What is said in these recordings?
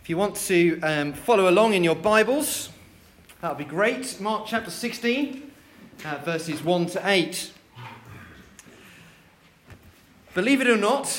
If you want to follow along in your Bibles, that would be great. Mark chapter 16, verses 1 to 8. Believe it or not,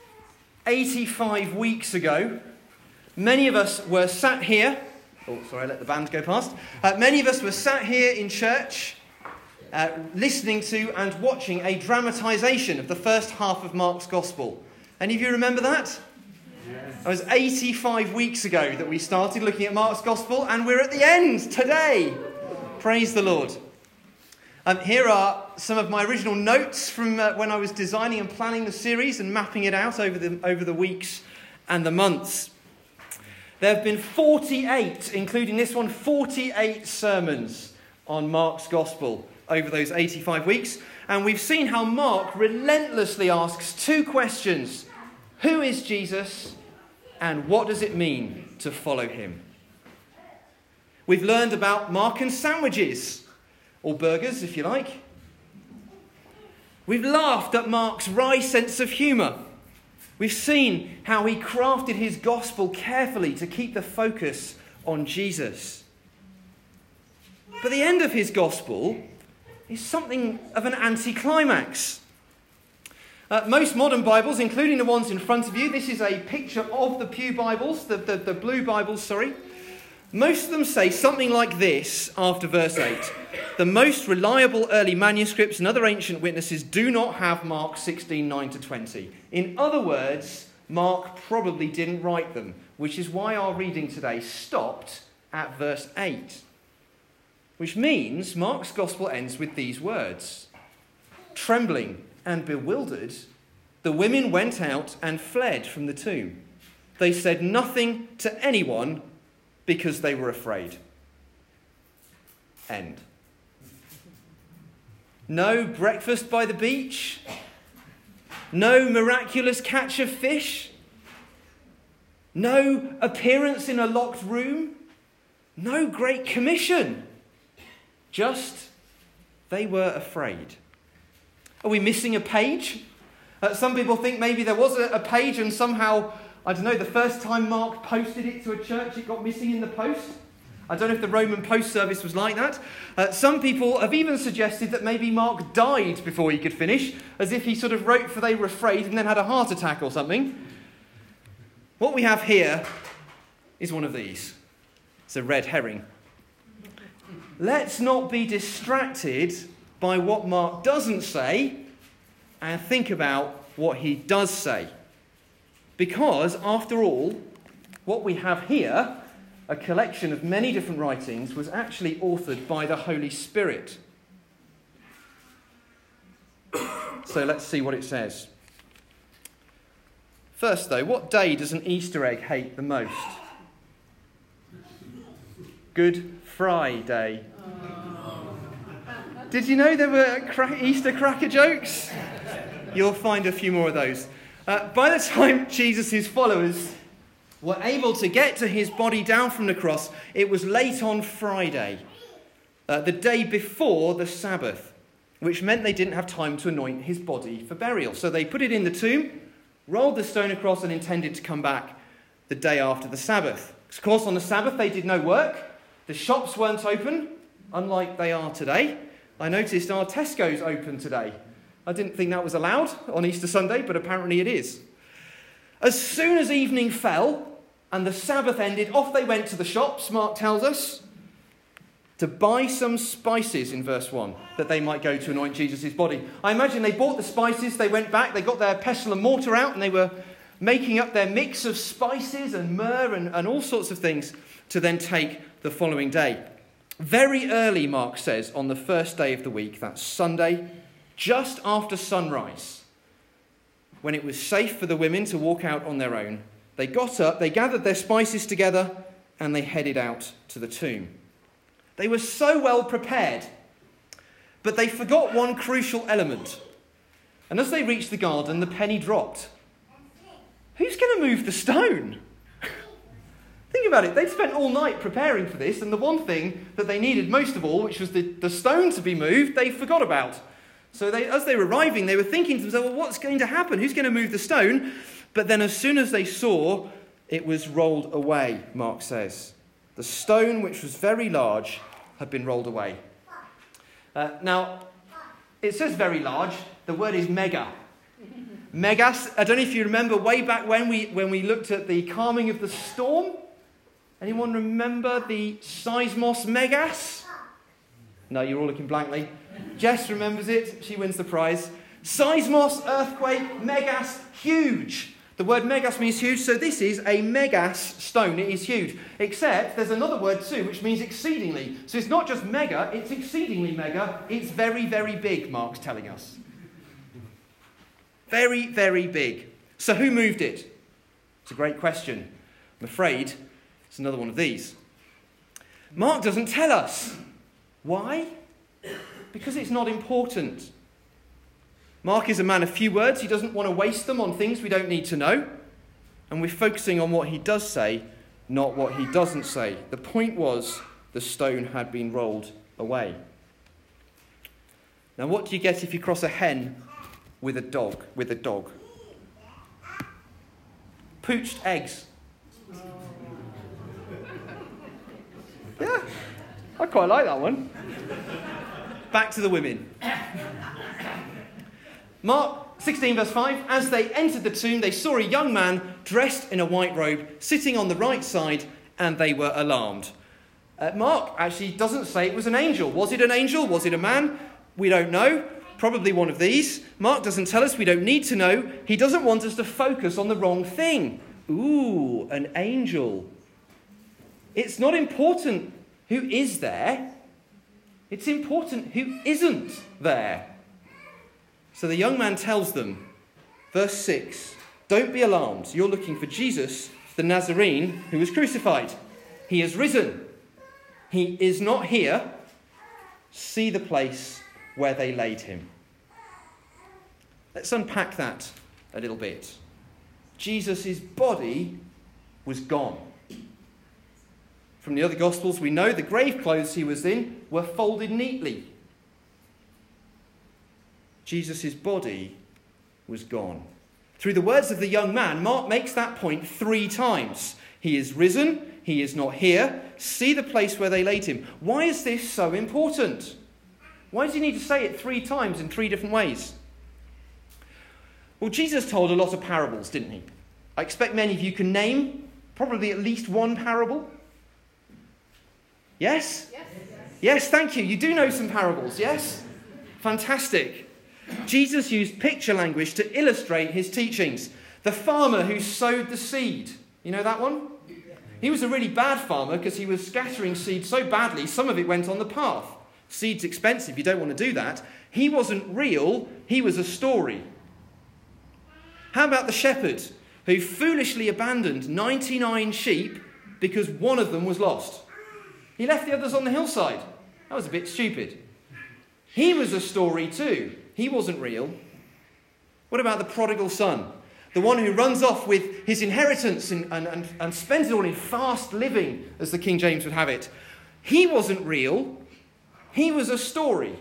85 weeks ago, many of us were sat here. Oh, sorry, I let the band go past. Many of us were sat here in church, listening to and watching a dramatisation of the first half of Mark's Gospel. Any of you remember that? It was 85 weeks ago that we started looking at Mark's Gospel, and we're at the end today. Praise the Lord. Here are some of my original notes from when I was designing and planning the series and mapping it out over the weeks and the months. There have been 48, including this one, 48 sermons on Mark's Gospel over those 85 weeks. And we've seen how Mark relentlessly asks two questions. Who is Jesus? And what does it mean to follow him? We've learned about Mark and sandwiches, or burgers if you like. We've laughed at Mark's wry sense of humour. We've seen how he crafted his gospel carefully to keep the focus on Jesus. But the end of his gospel is something of an anticlimax. Most modern Bibles, including the ones in front of you, this is a picture of the Pew Bibles, the blue Bibles, sorry. Most of them say something like this after verse 8. The most reliable early manuscripts and other ancient witnesses do not have Mark 16, 9 to 20. In other words, Mark probably didn't write them, which is why our reading today stopped at verse 8. Which means Mark's Gospel ends with these words. Trembling and bewildered, the women went out and fled from the tomb. They said nothing to anyone because they were afraid. End. No breakfast by the beach. No miraculous catch of fish. No appearance in a locked room. No great commission. Just they were afraid. Are we missing a page? Some people think maybe there was a page and somehow, I don't know, the first time Mark posted it to a church, it got missing in the post. I don't know if the Roman post service was like that. Some people have even suggested that maybe Mark died before he could finish, as if he sort of wrote for they were afraid and then had a heart attack or something. What we have here is one of these. It's a red herring. Let's not be distracted by what Mark doesn't say and think about what he does say. Because, after all, what we have here, a collection of many different writings, was actually authored by the Holy Spirit. So let's see what it says. First, though, what day does an Easter egg hate the most? Good Friday. Did you know there were Easter cracker jokes? You'll find a few more of those. By the time Jesus' followers were able to get to his body down from the cross, it was late on Friday, the day before the Sabbath, which meant they didn't have time to anoint his body for burial. So they put it in the tomb, rolled the stone across, and intended to come back the day after the Sabbath. Of course, on the Sabbath, they did no work. The shops weren't open, unlike they are today. I noticed our Tesco's open today. I didn't think that was allowed on Easter Sunday, but apparently it is. As soon as evening fell and the Sabbath ended, off they went to the shops, Mark tells us, to buy some spices in verse 1, that they might go to anoint Jesus' body. I imagine they bought the spices, they went back, they got their pestle and mortar out, and they were making up their mix of spices and myrrh and all sorts of things to then take the following day. Very early, Mark says, on the first day of the week, that's Sunday, just after sunrise, when it was safe for the women to walk out on their own, they got up, they gathered their spices together, and they headed out to the tomb. They were so well prepared, but they forgot one crucial element. And as they reached the garden, the penny dropped. Who's going to move the stone? Think about it. They'd spent all night preparing for this, and the one thing that they needed most of all, which was the stone to be moved, they forgot about. So as they were arriving, they were thinking to themselves, well, what's going to happen? Who's going to move the stone? But then as soon as they saw it was rolled away, Mark says. The stone, which was very large, had been rolled away. Now, it says very large. The word is mega. Megas. I don't know if you remember way back when we looked at the calming of the storm. Anyone remember the seismos megas? No, you're all looking blankly. Jess remembers it. She wins the prize. Seismos, earthquake, megas, huge. The word megas means huge, so this is a megas stone. It is huge. Except there's another word too, which means exceedingly. So it's not just mega, it's exceedingly mega. It's very, very big, Mark's telling us. Very, very big. So who moved it? It's a great question. I'm afraid it's another one of these. Mark doesn't tell us. Why? Because it's not important. Mark is a man of few words. He doesn't want to waste them on things we don't need to know. And we're focusing on what he does say, not what he doesn't say. The point was the stone had been rolled away. Now, what do you get if you cross a hen with a dog? Poached eggs. Yeah, I quite like that one. Back to the women. Mark 16 verse 5, as they entered the tomb, they saw a young man dressed in a white robe, sitting on the right side, and they were alarmed. Mark actually doesn't say it was an angel. Was it an angel? Was it a man? We don't know. Probably one of these. Mark doesn't tell us. We don't need to know. He doesn't want us to focus on the wrong thing. Ooh, an angel. It's not important who is there. It's important who isn't there. So the young man tells them, verse 6, don't be alarmed. You're looking for Jesus, the Nazarene, who was crucified. He has risen. He is not here. See the place where they laid him. Let's unpack that a little bit. Jesus' body was gone. From the other Gospels, we know the grave clothes he was in were folded neatly. Jesus' body was gone. Through the words of the young man, Mark makes that point 3 times. He is risen. He is not here. See the place where they laid him. Why is this so important? Why does he need to say it 3 times in 3 different ways? Well, Jesus told a lot of parables, didn't he? I expect many of you can name probably at least one parable. Yes? Yes, thank you. You do know some parables, yes? Fantastic. Jesus used picture language to illustrate his teachings. The farmer who sowed the seed. You know that one? He was a really bad farmer because he was scattering seed so badly, some of it went on the path. Seed's expensive, you don't want to do that. He wasn't real, he was a story. How about the shepherd who foolishly abandoned 99 sheep because one of them was lost? He left the others on the hillside. That was a bit stupid. He was a story too. He wasn't real. What about the prodigal son? The one who runs off with his inheritance and spends it all in fast living, as the King James would have it. He wasn't real. He was a story.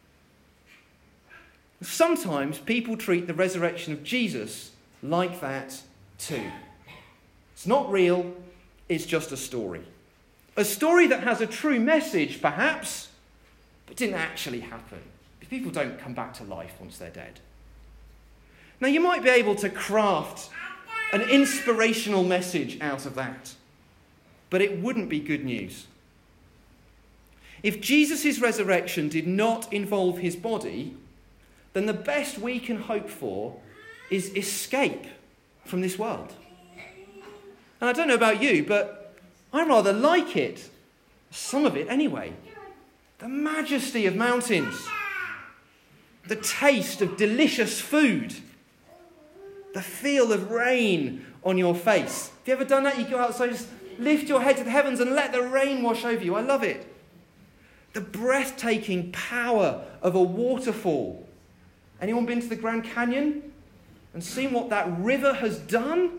Sometimes people treat the resurrection of Jesus like that too. It's not real. It's just a story. A story that has a true message, perhaps, but didn't actually happen. People don't come back to life once they're dead. Now, you might be able to craft an inspirational message out of that, but it wouldn't be good news. If Jesus' resurrection did not involve his body, then the best we can hope for is escape from this world. And I don't know about you, but I rather like it. Some of it anyway. The majesty of mountains. The taste of delicious food. The feel of rain on your face. Have you ever done that? You go outside, just lift your head to the heavens and let the rain wash over you. I love it. The breathtaking power of a waterfall. Anyone been to the Grand Canyon and seen what that river has done?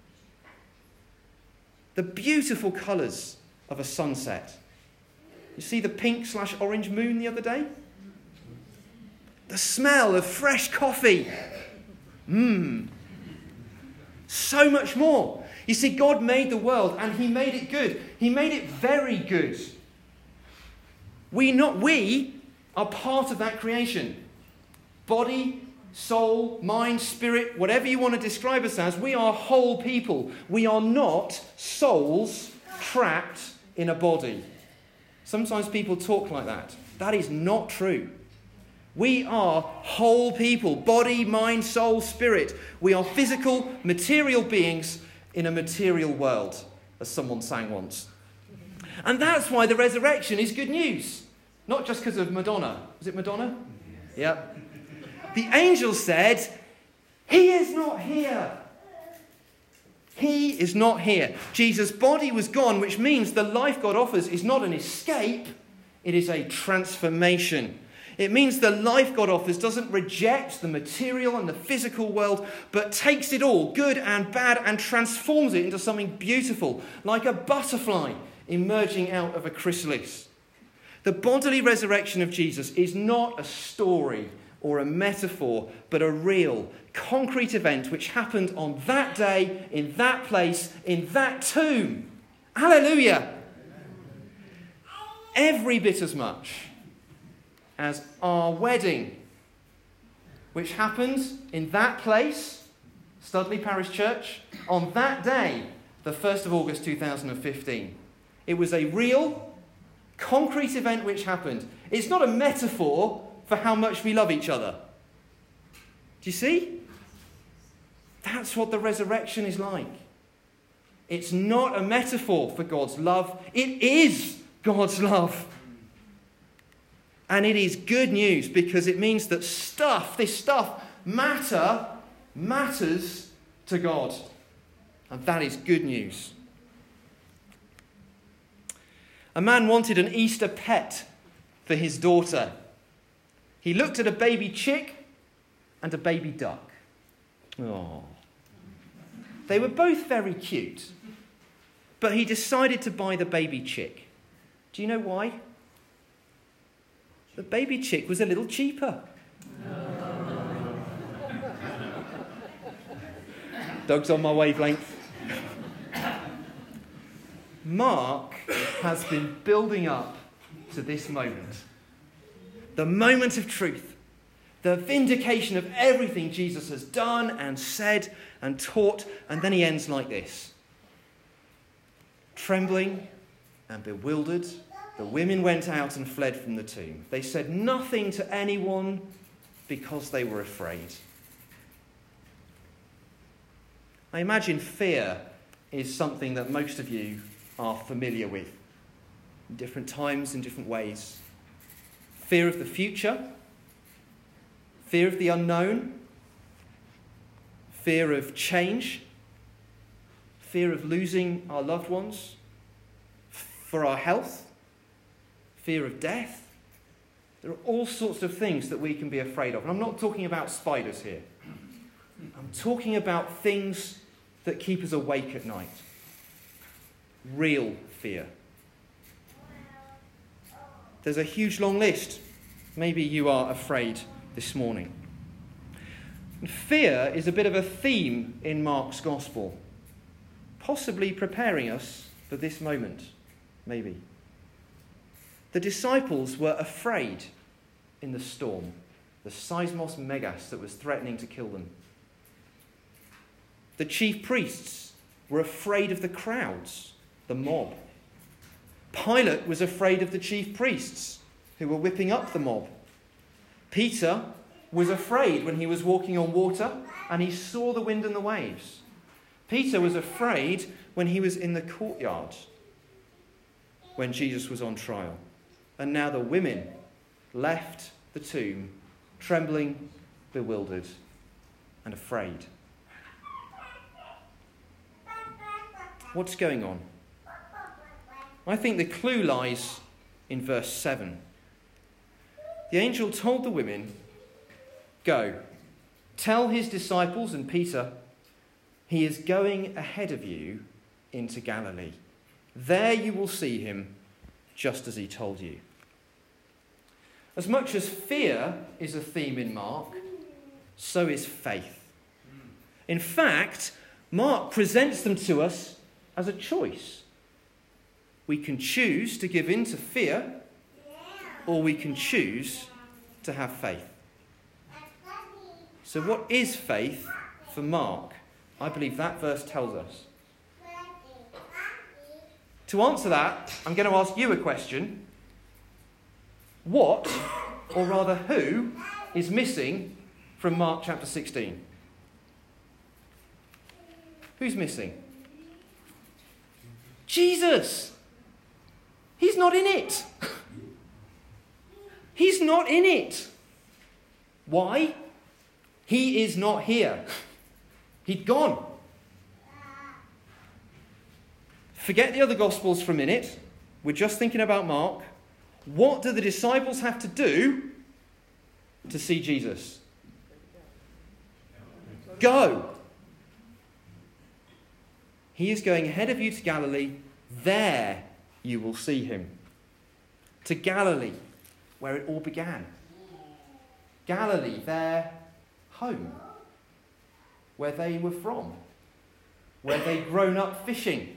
The beautiful colours of a sunset. You see the pink/orange moon the other day? The smell of fresh coffee. So much more. You see, God made the world and he made it good. He made it very good. We are part of that creation. Body, soul, mind, spirit, whatever you want to describe us as, we are whole people. We are not souls trapped in a body. Sometimes people talk like that. That is not true. We are whole people, body, mind, soul, spirit. We are physical, material beings in a material world, as someone sang once. And that's why the resurrection is good news. Not just because of Madonna. Was it Madonna? Yeah. The angel said, he is not here. He is not here. Jesus' body was gone, which means the life God offers is not an escape, it is a transformation. It means the life God offers doesn't reject the material and the physical world, but takes it all, good and bad, and transforms it into something beautiful, like a butterfly emerging out of a chrysalis. The bodily resurrection of Jesus is not a story or a metaphor, but a real, concrete event which happened on that day, in that place, in that tomb. Hallelujah! Every bit as much as our wedding, which happened in that place, Studley Parish Church, on that day, the 1st of August 2015. It was a real, concrete event which happened. It's not a metaphor for how much we love each other. Do you see? That's what the resurrection is like. It's not a metaphor for God's love. It is God's love. And it is good news because it means that this stuff matters to God. And that is good news. A man wanted an Easter pet for his daughter. He looked at a baby chick and a baby duck. Oh. They were both very cute. But he decided to buy the baby chick. Do you know why? The baby chick was a little cheaper. Dog's on my wavelength. Mark has been building up to this moment. The moment of truth. The vindication of everything Jesus has done and said and taught. And then he ends like this. Trembling and bewildered, the women went out and fled from the tomb. They said nothing to anyone because they were afraid. I imagine fear is something that most of you are familiar with in different times, in different ways. Fear of the future, fear of the unknown, fear of change, fear of losing our loved ones, for our health, fear of death. There are all sorts of things that we can be afraid of. And I'm not talking about spiders here. I'm talking about things that keep us awake at night. Real fear. There's a huge long list. Maybe you are afraid this morning. And fear is a bit of a theme in Mark's Gospel, possibly preparing us for this moment, maybe. The disciples were afraid in the storm, the seismos megas that was threatening to kill them. The chief priests were afraid of the crowds, the mob. Pilate was afraid of the chief priests who were whipping up the mob. Peter was afraid when he was walking on water and he saw the wind and the waves. Peter was afraid when he was in the courtyard when Jesus was on trial. And now the women left the tomb, trembling, bewildered, and afraid. What's going on? I think the clue lies in verse 7. The angel told the women, "Go, tell his disciples and Peter, he is going ahead of you into Galilee. There you will see him, just as he told you." As much as fear is a theme in Mark, so is faith. In fact, Mark presents them to us as a choice. We can choose to give in to fear, or we can choose to have faith. So what is faith for Mark? I believe that verse tells us. To answer that, I'm going to ask you a question. What, or rather who, is missing from Mark chapter 16? Who's missing? Jesus! He's not in it. He's not in it. Why? He is not here. He'd gone. Forget the other Gospels for a minute. We're just thinking about Mark. What do the disciples have to do to see Jesus? Go. He is going ahead of you to Galilee. There you will see him. To Galilee, where it all began. Galilee, their home. Where they were from. Where they'd grown up fishing.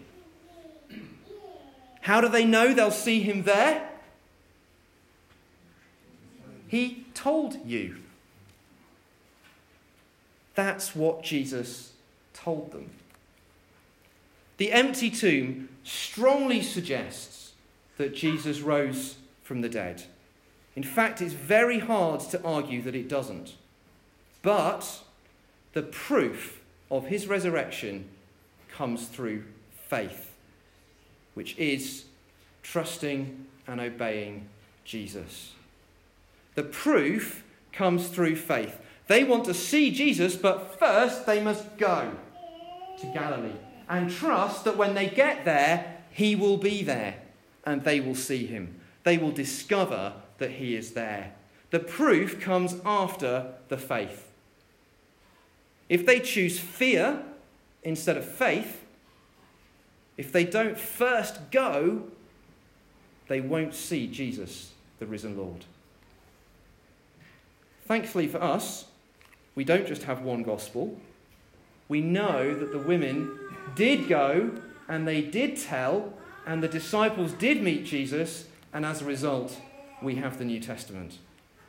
How do they know they'll see him there? He told you. That's what Jesus told them. The empty tomb strongly suggests that Jesus rose from the dead. In fact, it's very hard to argue that it doesn't. But the proof of his resurrection comes through faith, which is trusting and obeying Jesus. The proof comes through faith. They want to see Jesus, but first they must go to Galilee and trust that when they get there, he will be there and they will see him. They will discover that he is there. The proof comes after the faith. If they choose fear instead of faith, if they don't first go, they won't see Jesus, the risen Lord. Thankfully for us, we don't just have one gospel. We know that the women did go and they did tell and the disciples did meet Jesus, and as a result, we have the New Testament.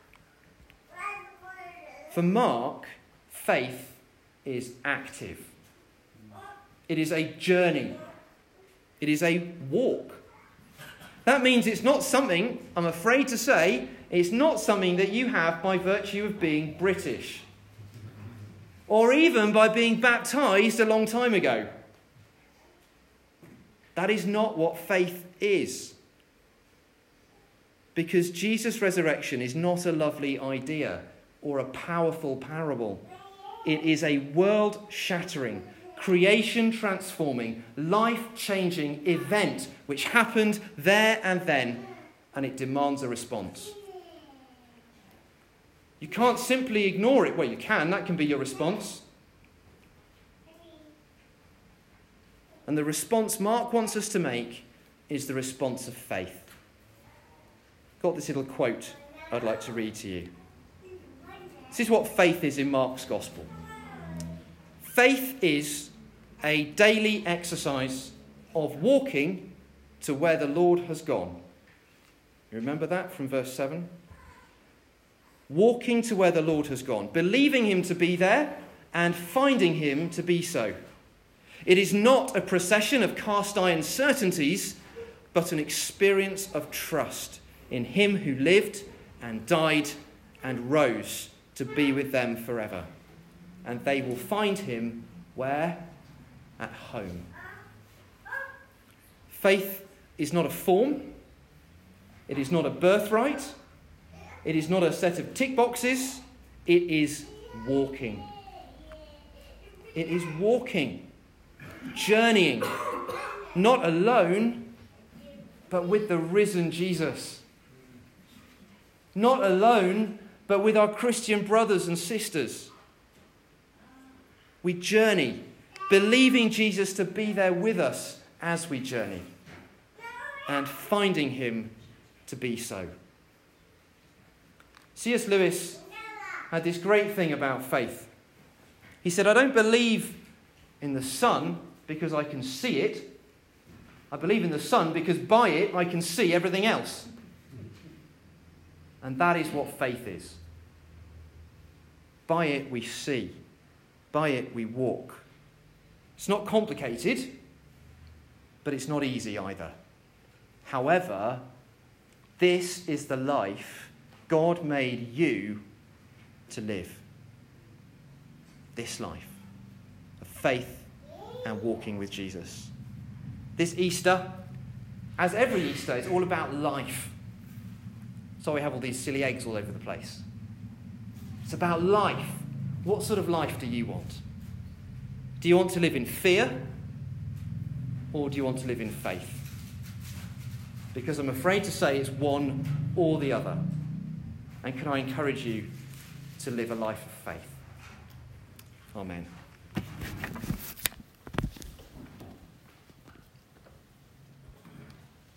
For Mark, faith is active. It is a journey. It is a walk. That means it's not something, I'm afraid to say, it's not something that you have by virtue of being British. Or even by being baptized a long time ago. That is not what faith is. Because Jesus' resurrection is not a lovely idea or a powerful parable. It is a world-shattering, creation-transforming, life-changing event which happened there and then, and it demands a response. You can't simply ignore it. Well, you can. That can be your response. And the response Mark wants us to make is the response of faith. I've got this little quote I'd like to read to you. This is what faith is in Mark's Gospel. Faith is a daily exercise of walking to where the Lord has gone. You remember that from verse 7? Walking to where the Lord has gone, believing him to be there and finding him to be so. It is not a procession of cast iron certainties, but an experience of trust in him who lived and died and rose to be with them forever. And they will find him where? At home. Faith is not a form. It is not a birthright. It is not a set of tick boxes. It is walking. It is walking, journeying, not alone, but with the risen Jesus. Not alone, but with our Christian brothers and sisters. We journey, believing Jesus to be there with us as we journey, and finding him to be so. C.S. Lewis had this great thing about faith. He said, I don't believe in the sun because I can see it. I believe in the sun because by it I can see everything else. And that is what faith is. By it we see. By it we walk. It's not complicated, but it's not easy either. However, this is the life God made you to live. This life of faith and walking with Jesus. This Easter, as every Easter, is all about life. So we have all these silly eggs all over the place. It's about life. What sort of life do you want? Do you want to live in fear? Or do you want to live in faith? Because I'm afraid to say it's one or the other. And can I encourage you to live a life of faith? Amen.